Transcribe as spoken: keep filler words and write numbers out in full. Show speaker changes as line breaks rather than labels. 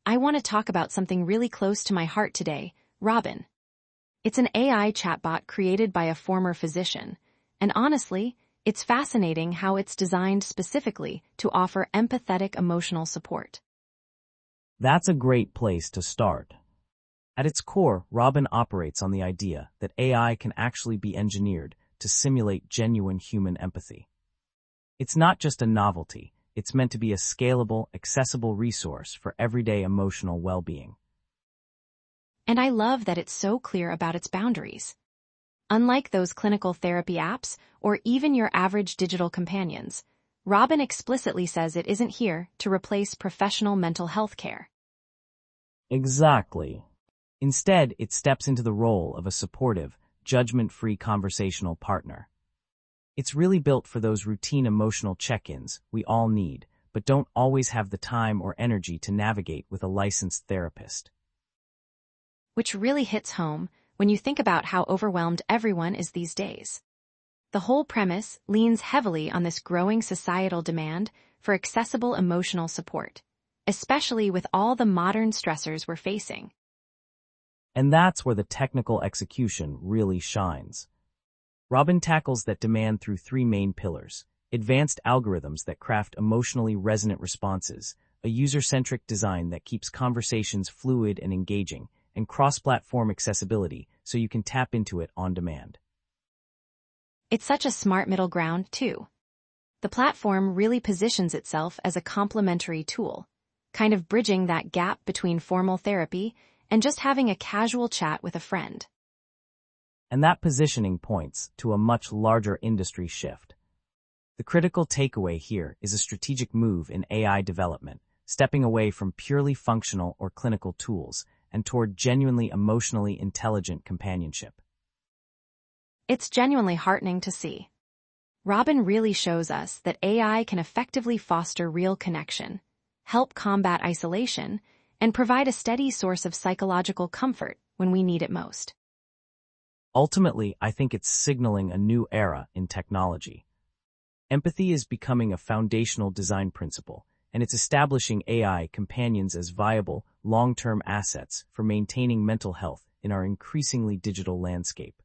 I want to talk about something really close to my heart today, Robin. It's an A I chatbot created by a former physician, and honestly, it's fascinating how it's designed specifically to offer empathetic emotional support.
That's a great place to start. At its core, Robin operates on the idea that A I can actually be engineered to simulate genuine human empathy. It's not just a novelty, it's meant to be a scalable, accessible resource for everyday emotional well-being.
And I love that it's so clear about its boundaries. Unlike those clinical therapy apps or even your average digital companions, Robin explicitly says it isn't here to replace professional mental health care.
Exactly. Instead, it steps into the role of a supportive, judgment-free conversational partner. It's really built for those routine emotional check-ins we all need, but don't always have the time or energy to navigate with a licensed therapist.
Which really hits home when you think about how overwhelmed everyone is these days. The whole premise leans heavily on this growing societal demand for accessible emotional support, especially with all the modern stressors we're facing.
And that's where the technical execution really shines. Robin tackles that demand through three main pillars: advanced algorithms that craft emotionally resonant responses, a user-centric design that keeps conversations fluid and engaging, and cross-platform accessibility so you can tap into it on demand.
It's such a smart middle ground, too. The platform really positions itself as a complementary tool, kind of bridging that gap between formal therapy and just having a casual chat with a friend.
And that positioning points to a much larger industry shift. The critical takeaway here is a strategic move in A I development, stepping away from purely functional or clinical tools and toward genuinely emotionally intelligent companionship.
It's genuinely heartening to see. Robin really shows us that A I can effectively foster real connection, help combat isolation, and provide a steady source of psychological comfort when we need it most.
Ultimately, I think it's signaling a new era in technology. Empathy is becoming a foundational design principle, and it's establishing A I companions as viable, long-term assets for maintaining mental health in our increasingly digital landscape.